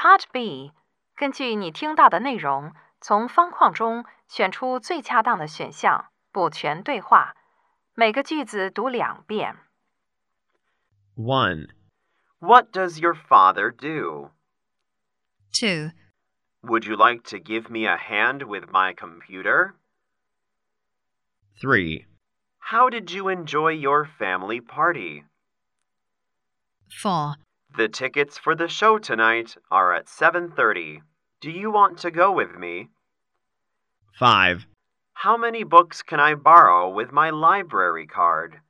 Part B， 根据你听到的内容，从方框中选出最恰当的选项，补全对话。每个句子读2遍。 1. What does your father do? 2. Would you like to give me a hand with my computer? 3. How did you enjoy your family party? 4. The tickets for the show tonight are at 7:30. Do you want to go with me? 5. How many books can I borrow with my library card?